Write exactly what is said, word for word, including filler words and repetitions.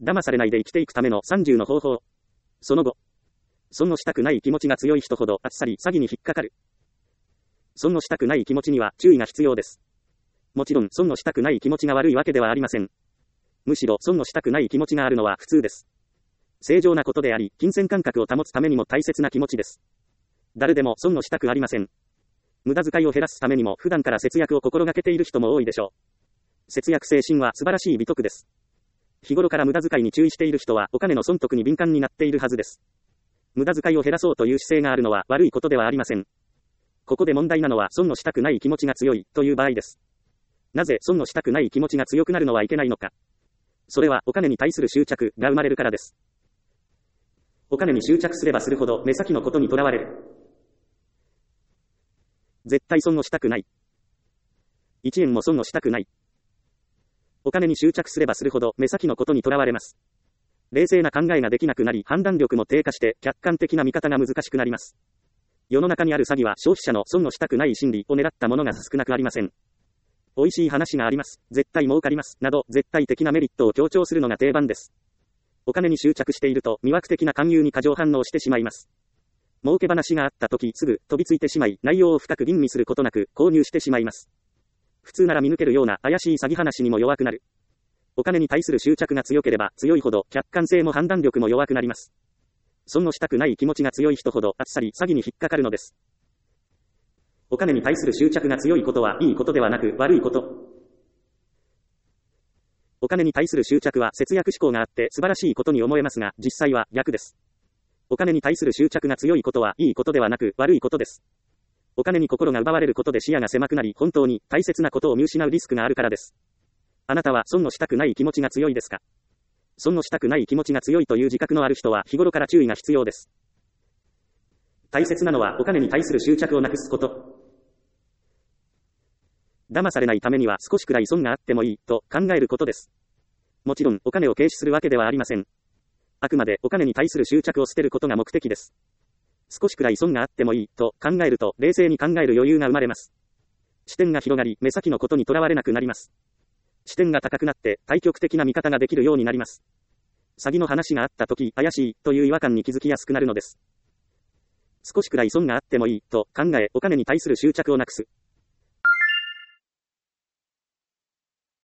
騙されないで生きていくためのさんじゅうの方法。そのご、損をしたくない気持ちが強い人ほどあっさり詐欺に引っかかる。損をしたくない気持ちには注意が必要です。もちろん損をしたくない気持ちが悪いわけではありません。むしろ損をしたくない気持ちがあるのは普通です。正常なことであり、金銭感覚を保つためにも大切な気持ちです。誰でも損をしたくありません。無駄遣いを減らすためにも普段から節約を心がけている人も多いでしょう。節約精神は素晴らしい美徳です。日頃から無駄遣いに注意している人はお金の損得に敏感になっているはずです。無駄遣いを減らそうという姿勢があるのは悪いことではありません。ここで問題なのは損をしたくない気持ちが強いという場合です。なぜ損をしたくない気持ちが強くなるのはいけないのか。それはお金に対する執着が生まれるからです。お金に執着すればするほど目先のことにとらわれる。絶対損をしたくない。一円も損をしたくない。お金に執着すればするほど目先のことにとらわれます。冷静な考えができなくなり、判断力も低下して客観的な見方が難しくなります。世の中にある詐欺は消費者の損をしたくない心理を狙ったものが少なくありません。美味しい話があります。絶対儲かります。など絶対的なメリットを強調するのが定番です。お金に執着していると魅惑的な勧誘に過剰反応してしまいます。儲け話があった時すぐ飛びついてしまい、内容を深く吟味することなく購入してしまいます。普通なら見抜けるような怪しい詐欺話にも弱くなる。お金に対する執着が強ければ強いほど客観性も判断力も弱くなります。損をしたくない気持ちが強い人ほどあっさり詐欺に引っかかるのです。お金に対する執着が強いことはいいことではなく悪いこと。お金に対する執着は節約志向があって素晴らしいことに思えますが、実際は逆です。お金に対する執着が強いことはいいことではなく悪いことです。お金に心が奪われることで視野が狭くなり、本当に大切なことを見失うリスクがあるからです。あなたは損をしたくない気持ちが強いですか？損をしたくない気持ちが強いという自覚のある人は日頃から注意が必要です。大切なのはお金に対する執着をなくすこと。騙されないためには少しくらい損があってもいいと考えることです。もちろんお金を軽視するわけではありません。あくまでお金に対する執着を捨てることが目的です。少しくらい損があってもいいと考えると冷静に考える余裕が生まれます。視点が広がり目先のことにとらわれなくなります。視点が高くなって対極的な見方ができるようになります。詐欺の話があった時怪しいという違和感に気づきやすくなるのです。少しくらい損があってもいいと考えお金に対する執着をなくす。